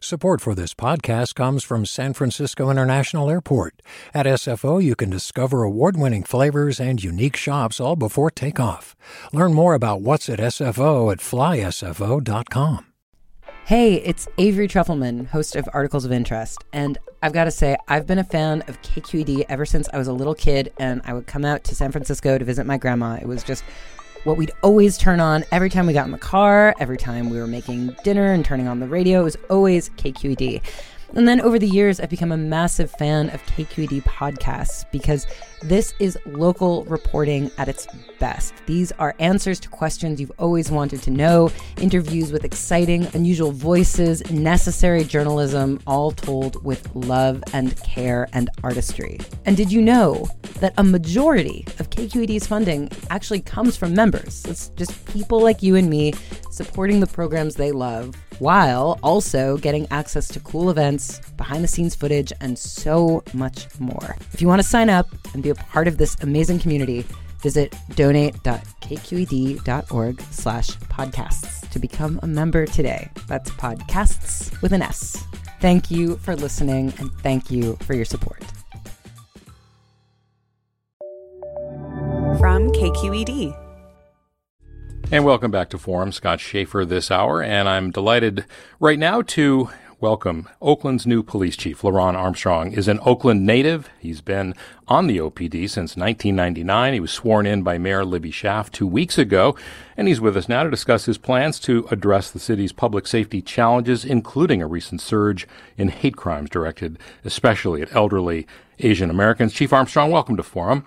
Support for this podcast comes from San Francisco International Airport. At SFO, you can discover award-winning flavors and unique shops all before takeoff. Learn more about what's at SFO at flysfo.com. Hey, it's Avery Trufelman, host of Articles of Interest, and I've got to say, I've been a fan of KQED ever since I was a little kid, and I would come out to San Francisco to visit my grandma. It was just what we'd always turn on every time we got in the car, every time we were making dinner and turning on the radio. It was always KQED. And then over the years, I've become a massive fan of KQED podcasts because this is local reporting at its best. These are answers to questions you've always wanted to know, interviews with exciting, unusual voices, necessary journalism, all told with love and care and artistry. And did you know that a majority of KQED's funding actually comes from members? It's just people like you and me supporting the programs they love, while also getting access to cool events, behind-the-scenes footage, and so much more. If you want to sign up and be a part of this amazing community, visit donate.kqed.org/podcasts to become a member today. That's podcasts with an S. Thank you for listening, and thank you for your support. From KQED. And welcome back to Forum. Scott Schaefer this hour, and I'm delighted right now to welcome Oakland's new police chief. LeRonne Armstrong is an Oakland native. He's been on the OPD since 1999. He was sworn in by Mayor Libby Schaaf 2 weeks ago, and he's with us now to discuss his plans to address the city's public safety challenges, including a recent surge in hate crimes directed especially at elderly Asian Americans. Chief Armstrong, welcome to Forum.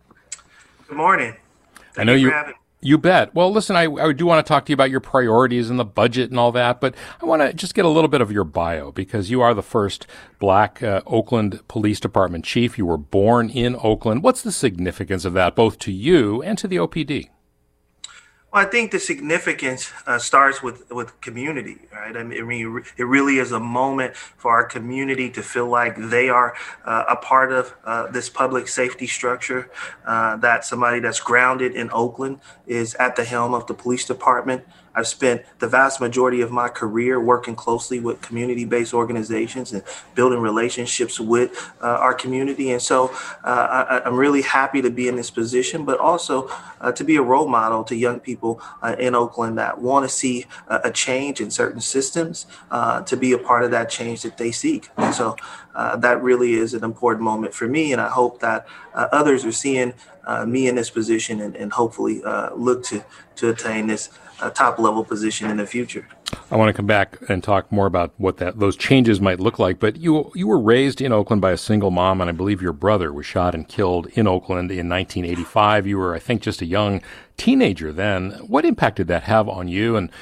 Good morning. I know You bet. Well, listen, I do want to talk to you about your priorities and the budget and all that, but I want to just get a little bit of your bio because you are the first Black Oakland Police Department chief. You were born in Oakland. What's the significance of that, both to you and to the OPD? Well, I think the significance starts with community, right? I mean, it really is a moment for our community to feel like they are a part of this public safety structure, that somebody that's grounded in Oakland is at the helm of the police department. I've spent the vast majority of my career working closely with community-based organizations and building relationships with our community. And so I'm really happy to be in this position, but also to be a role model to young people in Oakland that want to see a change in certain systems, to be a part of that change that they seek. And so that really is an important moment for me. And I hope that others are seeing me in this position and hopefully look to attain this top level position in the future. I want to come back and talk more about what those changes might look like. But you were raised in Oakland by a single mom, and I believe your brother was shot and killed in Oakland in 1985. You were, I think, just a young teenager then. What impact did that have on you, and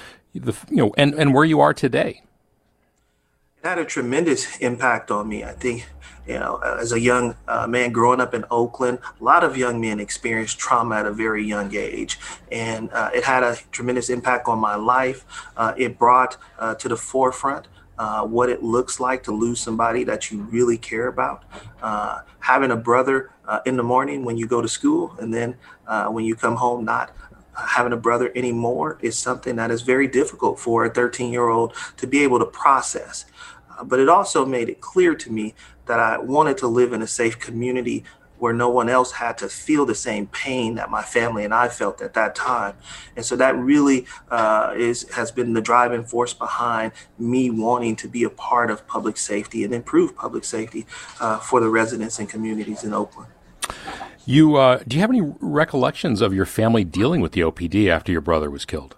and where you are today? It had a tremendous impact on me. I think, as a young man growing up in Oakland, a lot of young men experience trauma at a very young age. And it had a tremendous impact on my life. It brought to the forefront what it looks like to lose somebody that you really care about. Having a brother in the morning when you go to school, and then when you come home, not having a brother anymore is something that is very difficult for a 13-year-old to be able to process. But it also made it clear to me that I wanted to live in a safe community where no one else had to feel the same pain that my family and I felt at that time. And so that really has been the driving force behind me wanting to be a part of public safety and improve public safety for the residents and communities in Oakland. Do you have any recollections of your family dealing with the OPD after your brother was killed?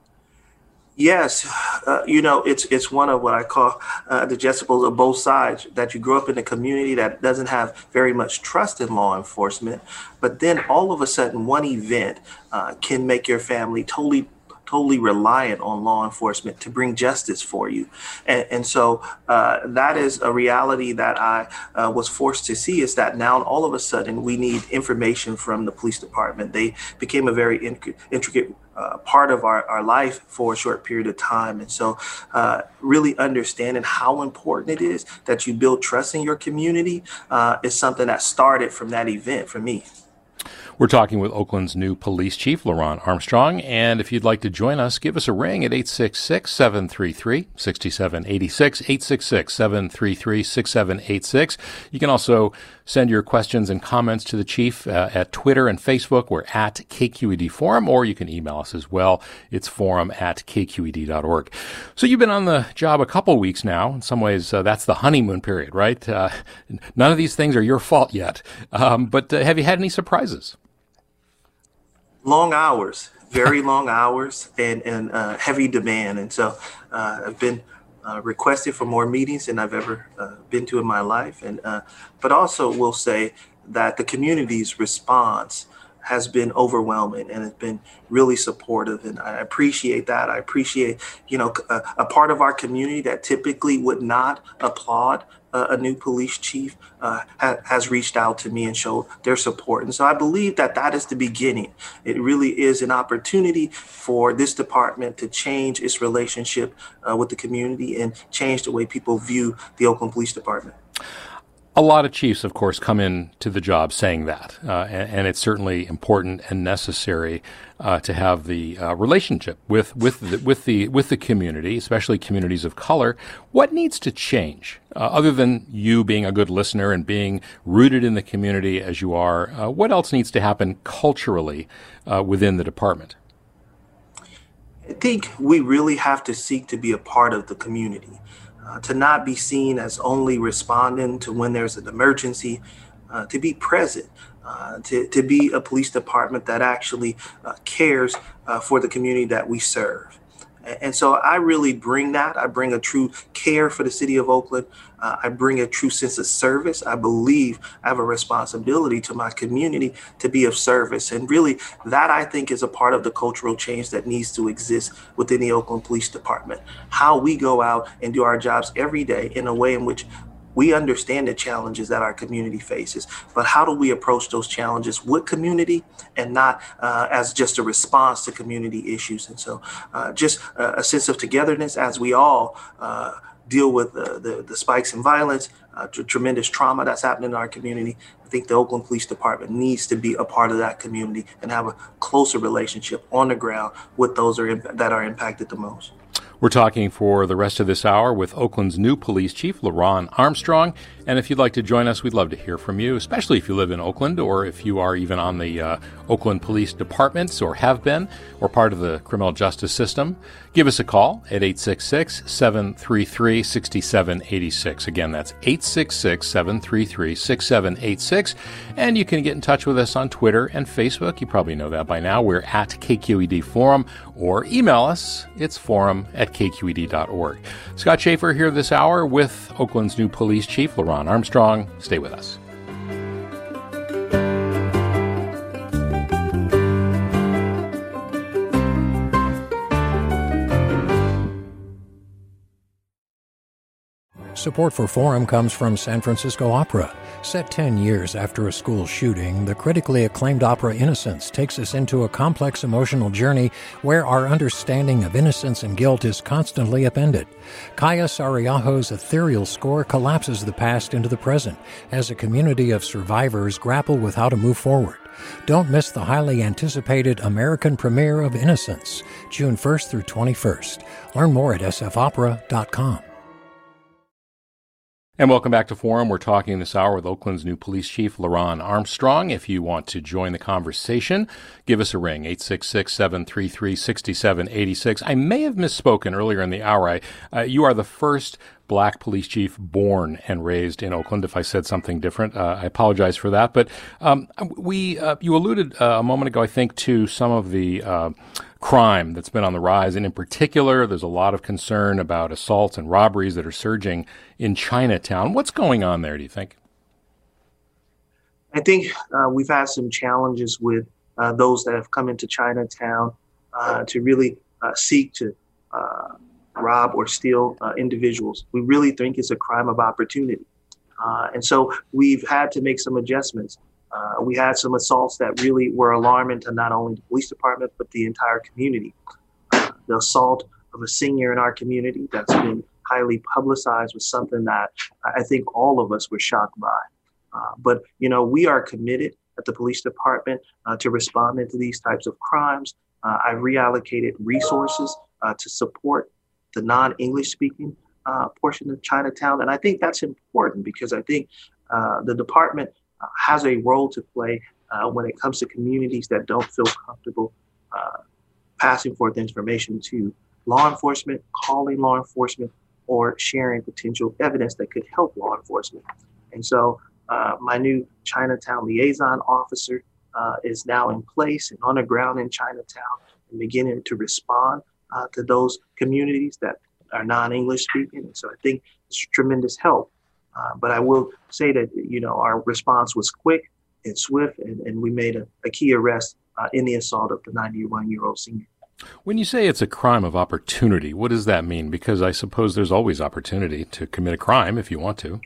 Yes, it's one of what I call the decibels of both sides, that you grow up in a community that doesn't have very much trust in law enforcement, but then all of a sudden one event can make your family totally reliant on law enforcement to bring justice for you. And so that is a reality that I was forced to see, is that now all of a sudden we need information from the police department. They became a very intricate part of our life for a short period of time. And so really understanding how important it is that you build trust in your community is something that started from that event for me. We're talking with Oakland's new police chief, LaRon Armstrong. And if you'd like to join us, give us a ring at 866-733-6786, 866-733-6786. You can also send your questions and comments to the chief at Twitter and Facebook. We're at KQED Forum, or you can email us as well. It's forum@kqed.org. So you've been on the job a couple weeks now. In some ways, that's the honeymoon period, right? None of these things are your fault yet. But have you had any surprises? Long hours, very long hours, and heavy demand. And so I've been requested for more meetings than I've ever been to in my life. And but also will say that the community's response has been overwhelming and it's been really supportive. And I appreciate that. I appreciate, a part of our community that typically would not applaud a new police chief has reached out to me and showed their support. And so I believe that that is the beginning. It really is an opportunity for this department to change its relationship with the community and change the way people view the Oakland Police Department. A lot of chiefs, of course, come into the job saying that, and it's certainly important and necessary to have the relationship with the community, especially communities of color. What needs to change, other than you being a good listener and being rooted in the community as you are? What else needs to happen culturally within the department? I think we really have to seek to be a part of the community. To not be seen as only responding to when there's an emergency, to be present, to be a police department that actually cares for the community that we serve. And so I really bring that. I bring a true care for the city of Oakland. I bring a true sense of service. I believe I have a responsibility to my community to be of service. And really, that I think is a part of the cultural change that needs to exist within the Oakland Police Department. How we go out and do our jobs every day in a way in which we understand the challenges that our community faces, but how do we approach those challenges with community and not as just a response to community issues? And so just a sense of togetherness as we all deal with the spikes in violence, tremendous trauma that's happening in our community. I think the Oakland Police Department needs to be a part of that community and have a closer relationship on the ground with those that are impacted the most. We're talking for the rest of this hour with Oakland's new police chief, LaRon Armstrong. And if you'd like to join us, we'd love to hear from you, especially if you live in Oakland or if you are even on the Oakland Police Departments or have been or part of the criminal justice system. Give us a call at 866-733-6786. Again, that's 866-733-6786. And you can get in touch with us on Twitter and Facebook. You probably know that by now. We're at KQED Forum, or email us. It's forum@kqed.org. Scott Schaefer here this hour with Oakland's new police chief, LaRon Armstrong. Stay with us. Support for Forum comes from San Francisco Opera. Set 10 years after a school shooting, the critically acclaimed opera Innocence takes us into a complex emotional journey where our understanding of innocence and guilt is constantly upended. Kaya Sariaho's ethereal score collapses the past into the present as a community of survivors grapple with how to move forward. Don't miss the highly anticipated American premiere of Innocence, June 1st through 21st. Learn more at sfopera.com. And welcome back to Forum. We're talking this hour with Oakland's new police chief, LaRon Armstrong. If you want to join the conversation, give us a ring, 866-733-6786. I may have misspoken earlier in the hour. You are the first black police chief born and raised in Oakland. If I said something different, I apologize for that. But you alluded a moment ago, I think, to some of the crime that's been on the rise. And in particular, there's a lot of concern about assaults and robberies that are surging in Chinatown. What's going on there, do you think? I think we've had some challenges with those that have come into Chinatown to really seek to rob or steal individuals. We really think it's a crime of opportunity. And so we've had to make some adjustments. We had some assaults that really were alarming to not only the police department, but the entire community. The assault of a senior in our community that's been highly publicized was something that I think all of us were shocked by. But, we are committed at the police department to respond into these types of crimes. I reallocated resources to support the non-English speaking portion of Chinatown. And I think that's important because I think the department has a role to play when it comes to communities that don't feel comfortable passing forth information to law enforcement, calling law enforcement, or sharing potential evidence that could help law enforcement. And so my new Chinatown liaison officer is now in place and on the ground in Chinatown and beginning to respond to those communities that are non-English speaking. And so I think it's tremendous help. But I will say that, our response was quick and swift, and we made a key arrest in the assault of the 91-year-old senior. When you say it's a crime of opportunity, what does that mean? Because I suppose there's always opportunity to commit a crime if you want to.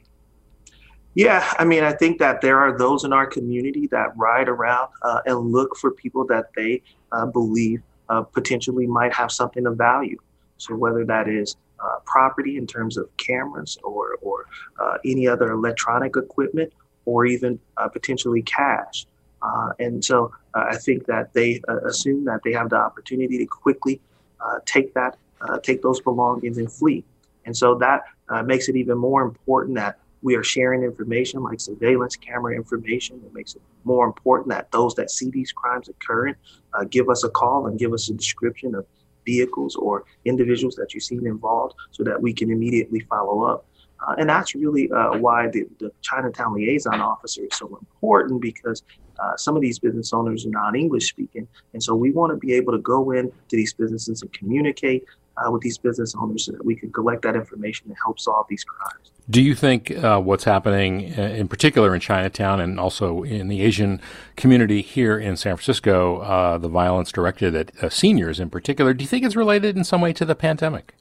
Yeah, I think that there are those in our community that ride around and look for people that they believe potentially might have something of value. So whether that is property in terms of cameras or any other electronic equipment, or even potentially cash. And so I think that they assume that they have the opportunity to quickly take those belongings and flee. And so that makes it even more important that we are sharing information like surveillance camera information. It makes it more important that those that see these crimes occurring give us a call and give us a description of vehicles or individuals that you've seen involved so that we can immediately follow up. And that's really why the Chinatown liaison officer is so important, because some of these business owners are non-English speaking. And so we want to be able to go into these businesses and communicate with these business owners so that we can collect that information and help solve these crimes. Do you think what's happening in particular in Chinatown and also in the Asian community here in San Francisco, the violence directed at seniors in particular, do you think it's related in some way to the pandemic?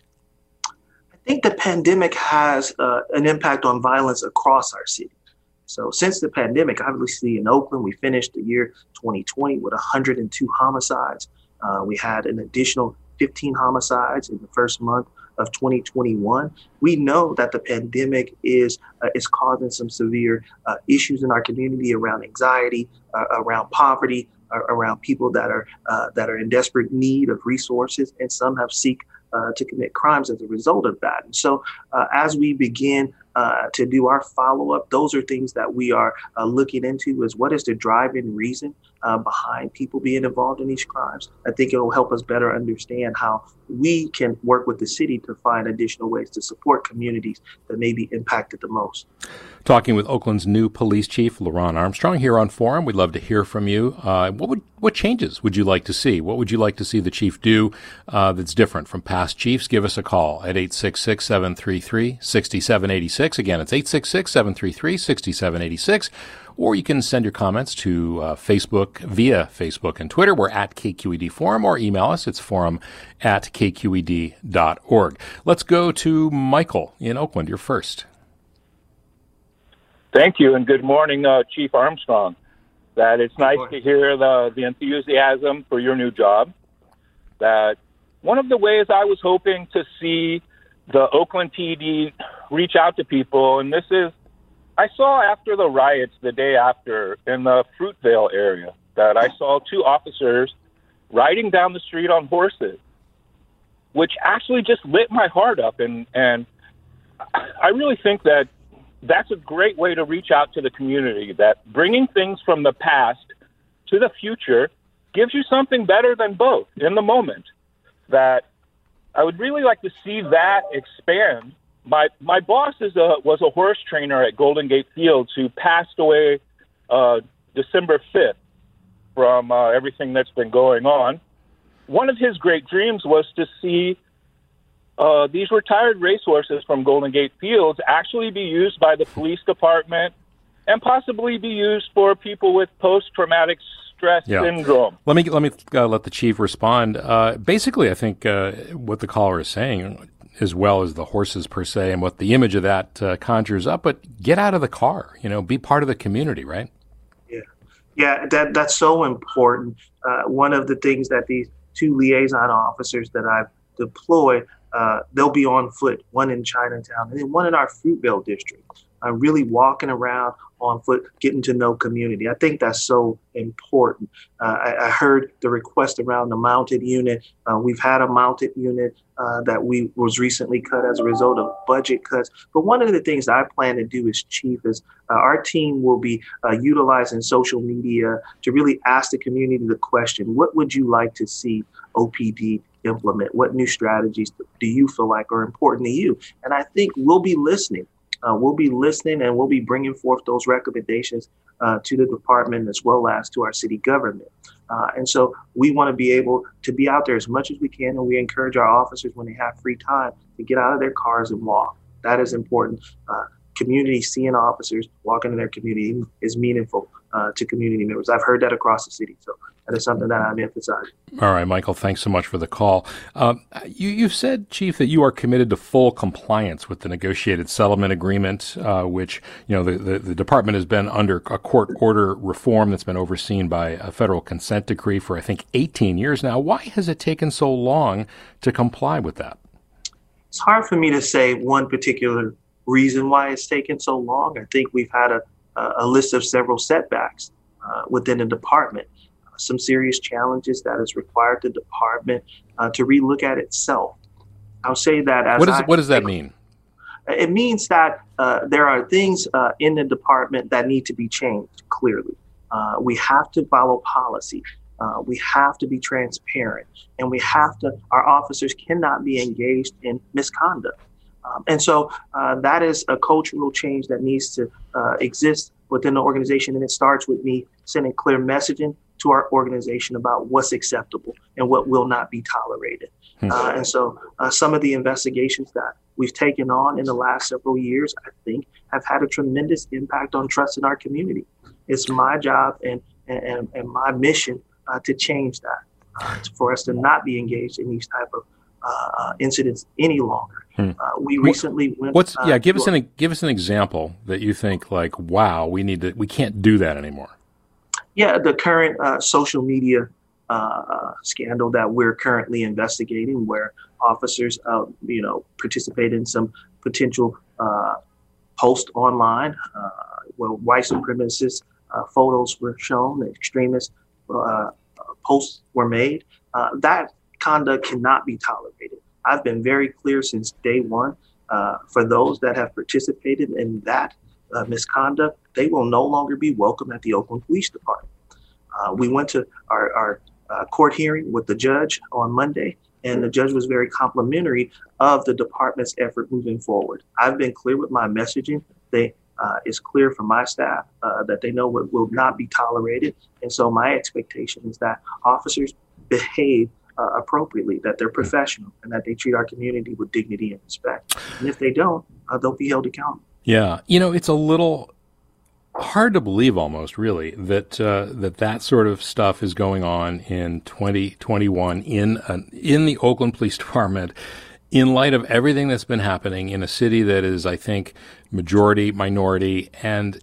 I think the pandemic has an impact on violence across our city. So since the pandemic, obviously in Oakland, we finished the year 2020 with 102 homicides. We had an additional 15 homicides in the first month of 2021. We know that the pandemic is causing some severe issues in our community around anxiety, around poverty, around people that are in desperate need of resources, and some have seek to commit crimes as a result of that. And so as we begin to do our follow-up, those are things that we are looking into, is what is the driving reason behind people being involved in these crimes. I think it will help us better understand how we can work with the city to find additional ways to support communities that may be impacted the most. Talking with Oakland's new police chief, LaRon Armstrong, here on Forum. We'd love to hear from you. What changes would you like to see? What would you like to see the chief do that's different from past chiefs? Give us a call at 866-733-6786. Again, it's 866-733-6786. Or you can send your comments to Facebook via Facebook and Twitter. We're at KQED Forum, or email us. It's forum@kqed.org. Let's go to Michael in Oakland. You're first. Thank you, and good morning, Chief Armstrong. That it's nice to hear the enthusiasm for your new job. That one of the ways I was hoping to see the Oakland PD reach out to people, and this is, I saw after the riots the day after in the Fruitvale area, that I saw two officers riding down the street on horses, which actually just lit my heart up. And I really think that that's a great way to reach out to the community, that bringing things from the past to the future gives you something better than both in the moment. That I would really like to see that expand. My boss was a horse trainer at Golden Gate Fields who passed away December 5th from everything that's been going on. One of his great dreams was to see these retired racehorses from Golden Gate Fields actually be used by the police department and possibly be used for people with post-traumatic stress syndrome. Let me let the chief respond. Basically, I think what the caller is saying, as well as the horses per se, and what the image of that conjures up, but get out of the car, be part of the community, right? Yeah, that's so important. One of the things that these two liaison officers that I've deployed, they'll be on foot, one in Chinatown and then one in our Fruitvale district. really walking around on foot, getting to know community. I think that's so important. I heard the request around the mounted unit. We've had a mounted unit that was recently cut as a result of budget cuts. But one of the things I plan to do as chief is our team will be utilizing social media to really ask the community the question, what would you like to see OPD implement? What new strategies do you feel like are important to you? And I think we'll be listening. We'll be listening and we'll be bringing forth those recommendations to the department as well as to our city government. And so we want to be able to be out there as much as we can. And we encourage our officers when they have free time to get out of their cars and walk. That is important. Community seeing officers walking in their community is meaningful to community members. I've heard that across the city. So that is something that I'm emphasizing. All right, Michael, thanks so much for the call. You've said, Chief, that you are committed to full compliance with the negotiated settlement agreement, which, the department has been under a court order reform that's been overseen by a federal consent decree for, I think, 18 years now. Why has it taken so long to comply with that? It's hard for me to say one particular reason why it's taken so long. I think we've had a list of several setbacks within the department. Some serious challenges that has required the department to relook at itself. I'll say that as what does that mean? It means that there are things in the department that need to be changed, clearly. We have to follow policy. We have to be transparent, and our officers cannot be engaged in misconduct. And so that is a cultural change that needs to exist within the organization. And it starts with me sending clear messaging to our organization about what's acceptable and what will not be tolerated. And so some of the investigations that we've taken on in the last several years, I think, have had a tremendous impact on trust in our community. It's my job and my mission to change that, for us to not be engaged in these type of incidents any longer. We recently went. Give us an example that you think like, wow, we can't do that anymore. Yeah, the current social media scandal that we're currently investigating, where officers, participate in some potential post online, where white supremacist photos were shown, extremist posts were made. That conduct cannot be tolerated. I've been very clear since day one. For those that have participated in that misconduct, they will no longer be welcome at the Oakland Police Department. We went to our court hearing with the judge on Monday, and the judge was very complimentary of the department's effort moving forward. I've been clear with my messaging. It's clear from my staff that they know what will not be tolerated. And so my expectation is that officers behave appropriately, that they're professional, and that they treat our community with dignity and respect. And if they don't, they'll be held accountable. Yeah. It's a little hard to believe almost, really, that that sort of stuff is going on in 2021 in the Oakland Police Department, in light of everything that's been happening in a city that is, I think, majority minority. And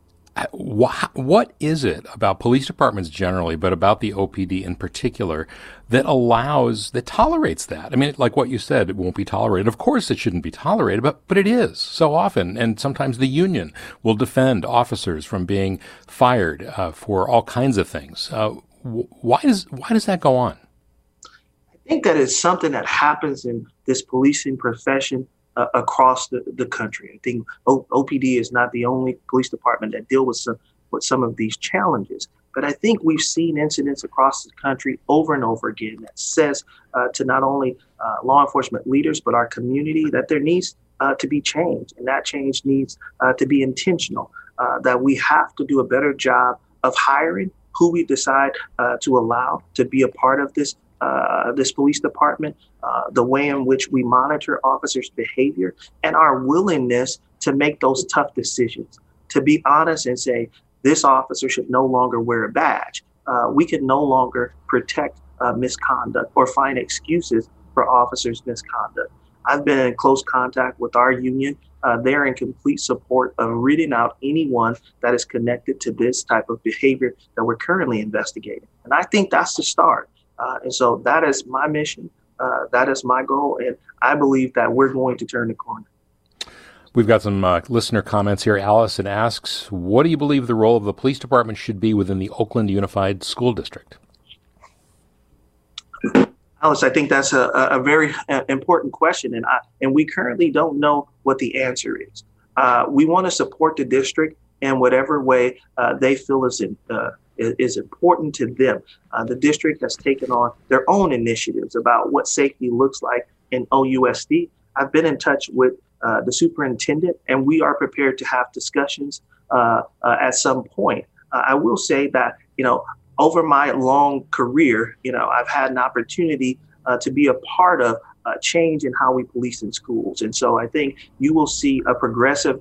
what is it about police departments generally, but about the OPD in particular, that tolerates that? I mean, like what you said, it won't be tolerated. Of course it shouldn't be tolerated, but it is so often. And sometimes the union will defend officers from being fired for all kinds of things. Why does that go on? I think that is something that happens in this policing profession across the country. I think OPD is not the only police department that deal with some of these challenges. But I think we've seen incidents across the country over and over again that says to not only law enforcement leaders, but our community, that there needs to be change. And that change needs to be intentional, that we have to do a better job of hiring who we decide to allow to be a part of this police department, the way in which we monitor officers' behavior, and our willingness to make those tough decisions, to be honest and say, this officer should no longer wear a badge. We can no longer protect misconduct or find excuses for officers' misconduct. I've been in close contact with our union. They're in complete support of rooting out anyone that is connected to this type of behavior that we're currently investigating. And I think that's the start. And so that is my mission. That is my goal. And I believe that we're going to turn the corner. We've got some listener comments here. Allison asks, what do you believe the role of the police department should be within the Oakland Unified School District? Alice, I think that's a very important question, and we currently don't know what the answer is. We want to support the district in whatever way they feel is important to them. The district has taken on their own initiatives about what safety looks like in OUSD. I've been in touch with the superintendent, and we are prepared to have discussions at some point. I will say that, over my long career, I've had an opportunity to be a part of change in how we police in schools. And so I think you will see a progressive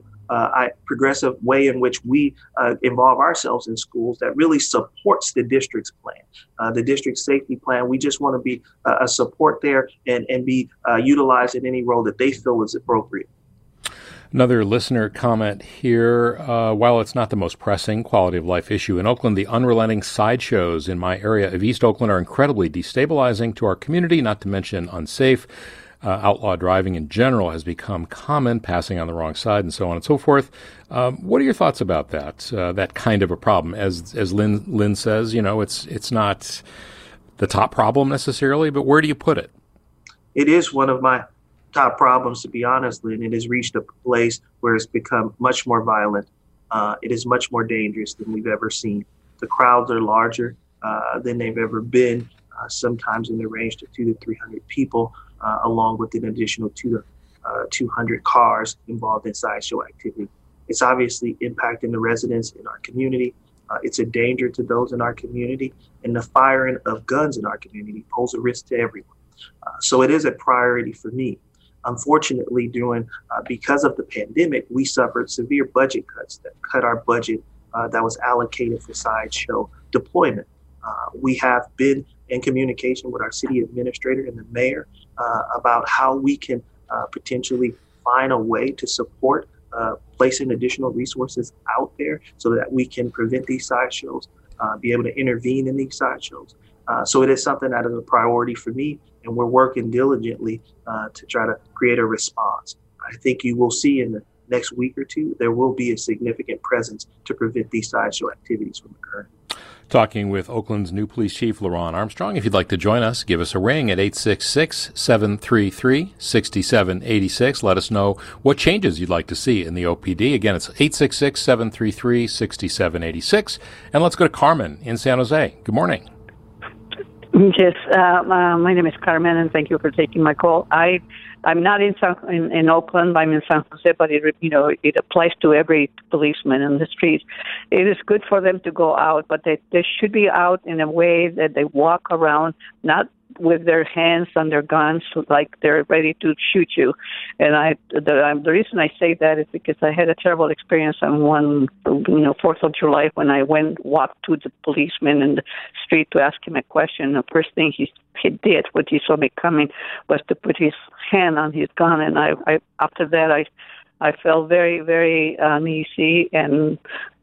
way in which we involve ourselves in schools that really supports the district's plan, the district's safety plan. We just want to be a support there and be utilized in any role that they feel is appropriate. Another listener comment here. While it's not the most pressing quality of life issue in Oakland, the unrelenting sideshows in my area of East Oakland are incredibly destabilizing to our community, not to mention unsafe. Outlaw driving in general has become common, passing on the wrong side and so on and so forth. What are your thoughts about that kind of a problem? As Lynn says, it's not the top problem necessarily, but where do you put it? It is one of my top problems, to be honest, Lynn. It has reached a place where it's become much more violent. It is much more dangerous than we've ever seen. The crowds are larger than they've ever been, sometimes in the range to 200 to 300 people, along with an additional 200 to 200 cars involved in sideshow activity. It's obviously impacting the residents in our community. It's a danger to those in our community, and the firing of guns in our community pose a risk to everyone. So it is a priority for me. Unfortunately, because of the pandemic, we suffered severe budget cuts that cut our budget that was allocated for sideshow deployment. We have been in communication with our city administrator and the mayor about how we can potentially find a way to support placing additional resources out there so that we can prevent these sideshows, be able to intervene in these sideshows. So it is something that is a priority for me, and we're working diligently to try to create a response. I think you will see in the next week or two, there will be a significant presence to prevent these sideshow activities from occurring. Talking with Oakland's new police chief, LaRon Armstrong. If you'd like to join us, give us a ring at 866-733-6786. Let us know what changes you'd like to see in the OPD. Again, it's 866-733-6786. And let's go to Carmen in San Jose. Good morning. Yes, my name is Carmen, and thank you for taking my call. I'm not in Oakland. I'm in San Jose, but it applies to every policeman in the streets. It is good for them to go out, but they should be out in a way that they walk around, not with their hands on their guns like they're ready to shoot you. And the reason I say that is because I had a terrible experience on 4th of July when I walked to the policeman in the street to ask him a question. The first thing he did when he saw me coming was to put his hand on his gun, and I after that I felt very, very uneasy and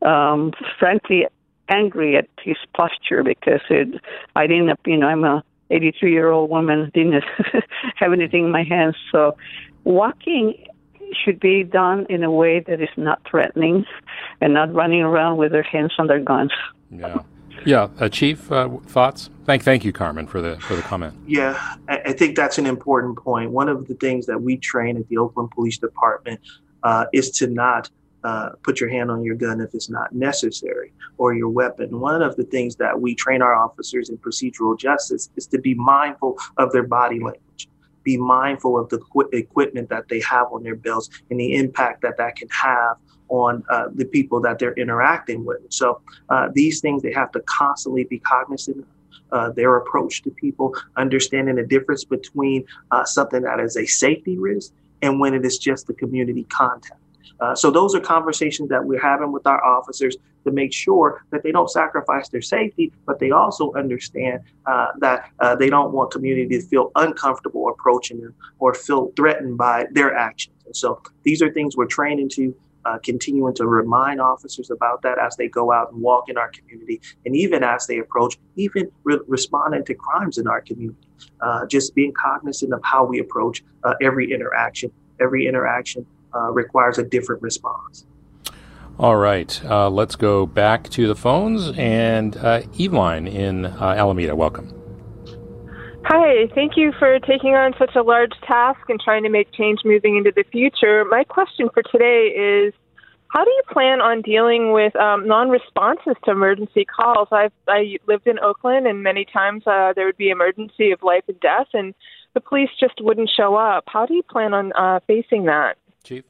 frankly angry at his posture because I didn't, I'm a 83-year-old woman, didn't have anything in my hands. So walking should be done in a way that is not threatening and not running around with their hands on their guns. Yeah. Chief, thoughts? Thank you, Carmen, for the comment. Yeah, I think that's an important point. One of the things that we train at the Oakland Police Department is to not put your hand on your gun if it's not necessary, or your weapon. One of the things that we train our officers in procedural justice is to be mindful of their body language, be mindful of the equipment that they have on their belts and the impact that can have on the people that they're interacting with. So these things, they have to constantly be cognizant of their approach to people, understanding the difference between something that is a safety risk and when it is just a community contact. So those are conversations that we're having with our officers to make sure that they don't sacrifice their safety, but they also understand that they don't want community to feel uncomfortable approaching them or feel threatened by their actions. And so these are things we're training to, continuing to remind officers about that as they go out and walk in our community, and even as they approach, even responding to crimes in our community, just being cognizant of how we approach every interaction requires a different response. All right. Let's go back to the phones. And Eveline in Alameda, welcome. Hi, thank you for taking on such a large task and trying to make change moving into the future. My question for today is, how do you plan on dealing with non-responses to emergency calls? I lived in Oakland, and many times there would be emergency of life and death, and the police just wouldn't show up. How do you plan on facing that? Chief?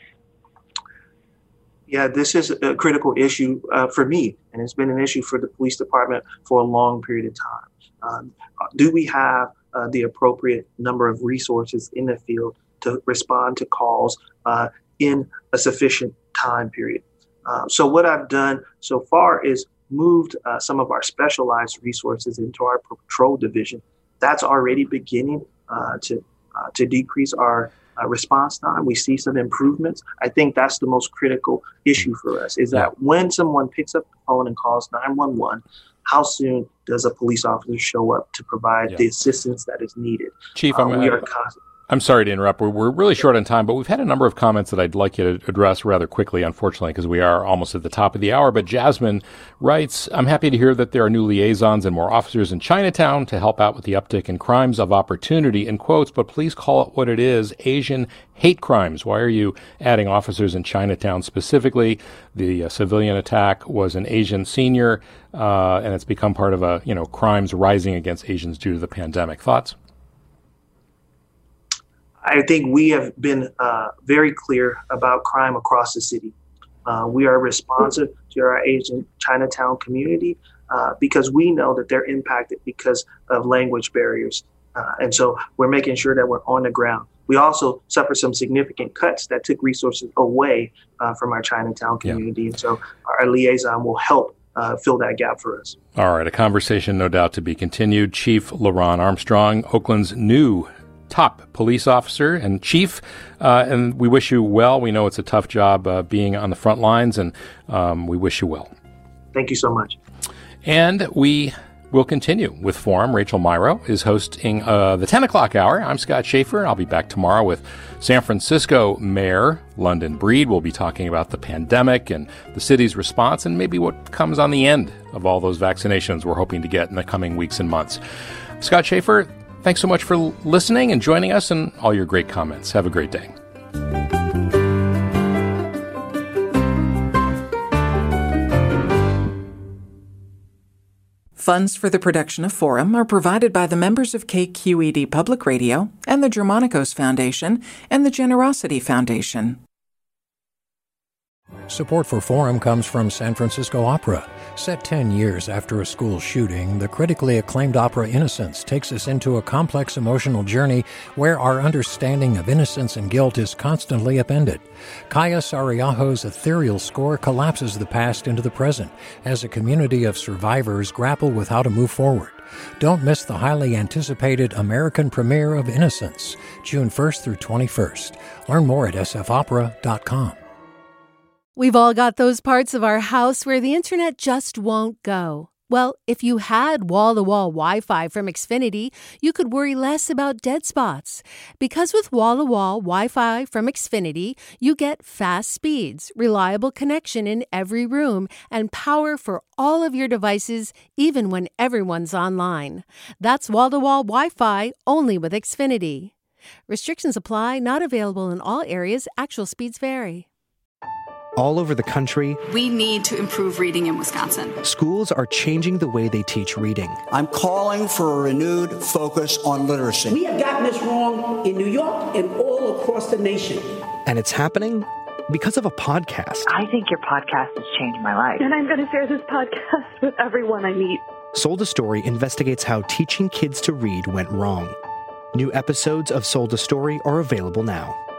Yeah, this is a critical issue for me, and it's been an issue for the police department for a long period of time. Do we have the appropriate number of resources in the field to respond to calls in a sufficient time period? So what I've done so far is moved some of our specialized resources into our patrol division. That's already beginning to decrease our response time. We see some improvements. I think that's the most critical issue for us, is that when someone picks up the phone and calls 911, how soon does a police officer show up to provide the assistance that is needed? Chief, I'm sorry to interrupt. We're really short on time, but we've had a number of comments that I'd like you to address rather quickly, unfortunately, because we are almost at the top of the hour. But Jasmine writes, I'm happy to hear that there are new liaisons and more officers in Chinatown to help out with the uptick in crimes of opportunity, in quotes, but please call it what it is, Asian hate crimes. Why are you adding officers in Chinatown specifically? The civilian attack was an Asian senior, and it's become part of crimes rising against Asians due to the pandemic. Thoughts? I think we have been very clear about crime across the city. We are responsive to our Asian Chinatown community because we know that they're impacted because of language barriers. And so we're making sure that we're on the ground. We also suffered some significant cuts that took resources away from our Chinatown community. And so our liaison will help fill that gap for us. All right. A conversation no doubt to be continued. Chief LaRon Armstrong, Oakland's new top police officer and chief, and we wish you well. We know it's a tough job being on the front lines, and we wish you well. Thank you so much. And we will continue with Forum. Rachel Myrow is hosting the 10 o'clock hour. I'm Scott Schaefer. I'll be back tomorrow with San Francisco Mayor London Breed. We'll be talking about the pandemic and the city's response and maybe what comes on the end of all those vaccinations we're hoping to get in the coming weeks and months. Scott Schaefer, thanks so much for listening and joining us and all your great comments. Have a great day. Funds for the production of Forum are provided by the members of KQED Public Radio and the Germanicos Foundation and the Generosity Foundation. Support for Forum comes from San Francisco Opera. Set 10 years after a school shooting, the critically acclaimed opera Innocence takes us into a complex emotional journey where our understanding of innocence and guilt is constantly upended. Kaya Sariaho's ethereal score collapses the past into the present as a community of survivors grapple with how to move forward. Don't miss the highly anticipated American premiere of Innocence, June 1st through 21st. Learn more at sfopera.com. We've all got those parts of our house where the internet just won't go. Well, if you had wall-to-wall Wi-Fi from Xfinity, you could worry less about dead spots. Because with wall-to-wall Wi-Fi from Xfinity, you get fast speeds, reliable connection in every room, and power for all of your devices, even when everyone's online. That's wall-to-wall Wi-Fi only with Xfinity. Restrictions apply, not available in all areas. Actual speeds vary. All over the country, we need to improve reading in Wisconsin. Schools are changing the way they teach reading. I'm calling for a renewed focus on literacy. We have gotten this wrong in New York and all across the nation. And it's happening because of a podcast. I think your podcast has changed my life. And I'm going to share this podcast with everyone I meet. Sold a Story investigates how teaching kids to read went wrong. New episodes of Sold a Story are available now.